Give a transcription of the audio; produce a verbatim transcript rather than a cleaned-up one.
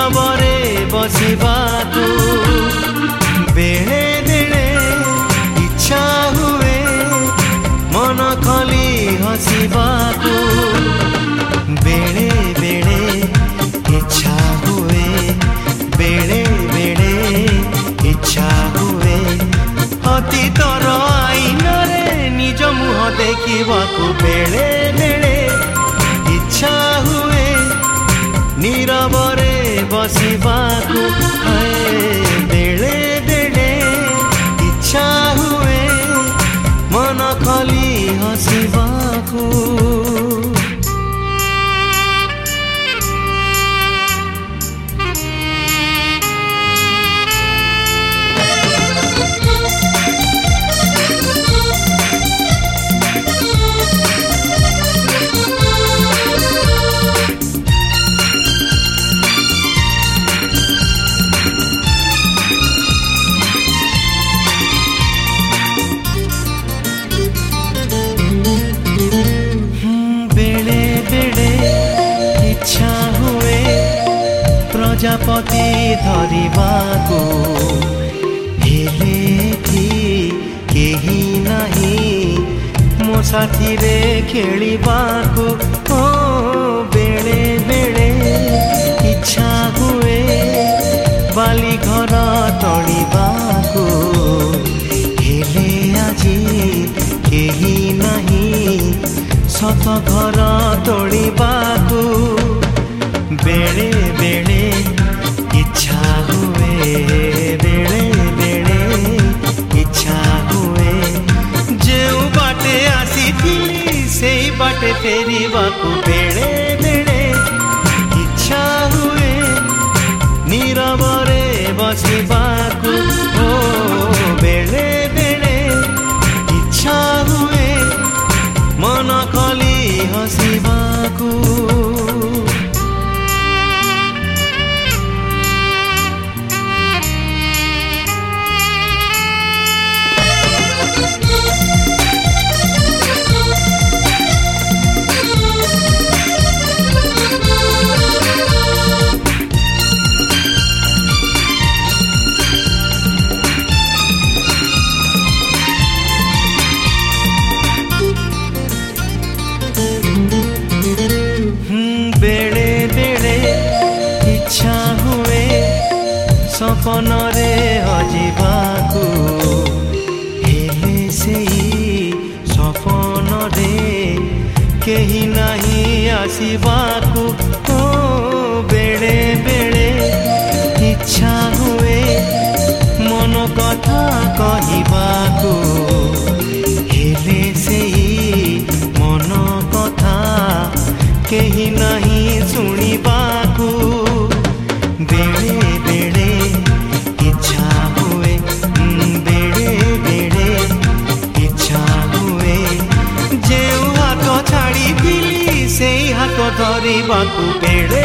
नीरवरे बसिबाकू बेले बेले इच्छा हुए मन खली हसिबाकू बेले बेले इच्छा हुए बेले बेले इच्छा हुए अतीतर आईन रे निज मुह देखिबाकू बेले बेले इच्छा हुए नीरवरे बसिबाकू बेले बेले इच्छा हुए मन खली हसिबाकू प्रजापति धरिबाकू हेले कि केही नाही मो साथी रे खेलिबाकू ओ बेले बेले इच्छा हुए बाली घर तोड़िबाकू हेले आजी केही नाही सत घर तोड़िबाकू बेले बेले इच्छा हुए बेले बेले इच्छा हुए जेउ बाटे आसीथिली सेई बाटे फेरिबाकू बेले बेले इच्छा हुए नीरवरे बसिबाकू ओ बेले बेले इच्छा हुए मन खली हसिबाकू सपन रे हजिबाकू हेले सेई सपन रे केही नाही आसिबाकू ओ बेले बेले इच्छा हुए मन कथा कहिबाकू हेले सेई मन कथा केही नाही सुनिबाकू बेले बेले इच्छा हुए बेले बेले इच्छा हुए जेउ हाथ छाड़ी दिली सेई हाथ धरिबाकू बेले